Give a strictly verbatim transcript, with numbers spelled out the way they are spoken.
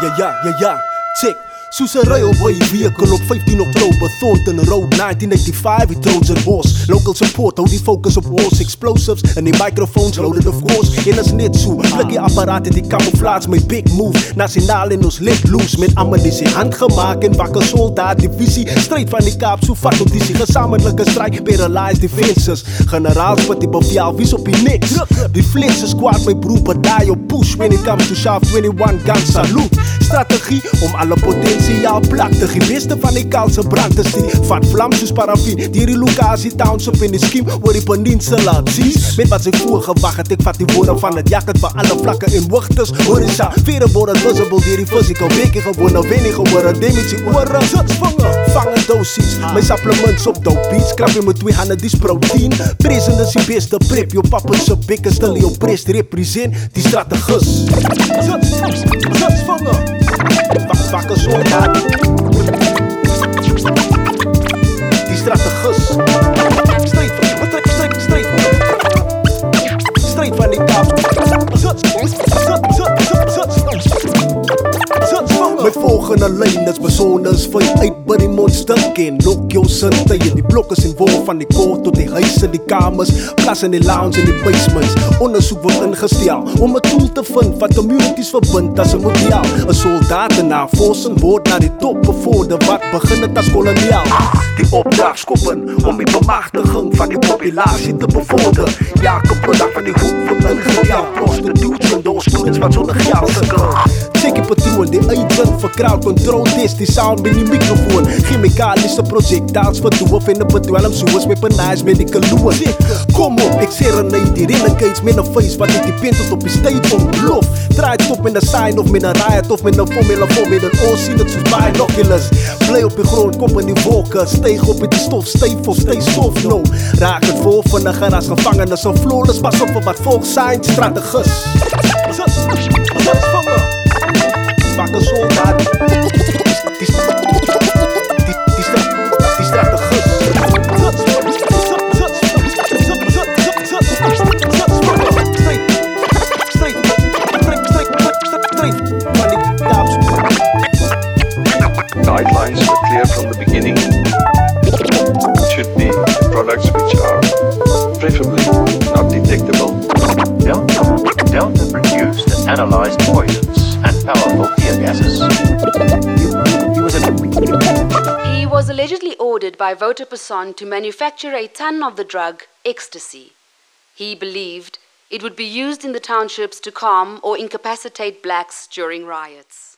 ja, ja, ja, ja, check. Soos 'n railway vehicle op vyftien Oktober, Thornton Road, negentien eighty-five, die Trojan Horse. Local support, hou die focus op horse explosives en die microphones loaded of course. En is net so, blikkie apparaat het die camouflage, my big move. Nasionaal en ons let loose, met ammunisie handgemaak en wakker soldaat divisie. Strijd van die Kaap, so vat op die gesamentlike strijd, paralyzed defenses. Generaals wat die bevel, wies op die niks. Die flits is kwaad, my broer, badaai op push. When it comes to sharp twenty-one gun salute. Strategie om alle potensiaal plak te gee. Beste van die kalse brand te sien. Vat vlam soos parafin. Dier die lokasie township in die scheme oor die peninsula. Zie, met wat sy voorgewag het. Ek vat die woorde van het jacket van alle vlakke en hoogtes. Hoor is ja, vere worden visible dier die physical. Weekie gewone, wennie gewone, damage die oore. Zits vangen, vangen dosies. My supplements op dope beats. Krap je met twee handen, die protein. Present is die beste prep. Jou papa se bek is stil, jou breast represent die strategus. Zits, zits vangen. Wak, wakker soldaat. Die strategus. Strijd, strijd, strijd, strijd. Strijd van die Kaap. Zut, zut, zut, zut, zut. My volgende lijn is besonders vry uit by die mondstuk en lok jou sinte in die blokke en wol van die kool tot die huise, die kamers, plas in die lounge en die basements. Ondersoek word ingestel om 'n tool te vind wat communities verbind as 'n model. 'n Soldaat en navorsing word na die top bevorder wat begin het as koloniaal. Die opdrag skoppen om die bemagtiging van die populasie te bevorder. Elke product van die hoek word ingetel. Prostitutes en those students wat sonder geld sukkel. Check die patroon, die agent vir crowd control test, die sound by die microfoon. Chemikalische projectiles verdoof en 'n bedwelm soos weaponized medical loon. Kom op, ek serenade die renegades met 'n face wat die pen tot op die stage ontplof. Draai top met 'n sign of met 'n riot of met 'n formula voor met 'n ons sien dit soos binoculars. Bly op die grond, kop in die wolke, styg op met die stof, styf of stay soft no. Raak het vol vinniger as gevangenes of flawless, pas op vir wat volk sign strategus. Zit, zit vangen. Wakker soldaat. Die, die, die, die strategus. Zut, zut, zut, zut, zut, zut, zut, strijd, strijd, strijd, strijd, strijd, van die Kaap. Guidelines were clear from the beginning. It should be products which are preferably not detectable. Delta, Delta produced and analyzed poisons and powerful tear gases. He was, a he was allegedly ordered by Votaperson to manufacture a ton of the drug ecstasy. He believed it would be used in the townships to calm or incapacitate blacks during riots.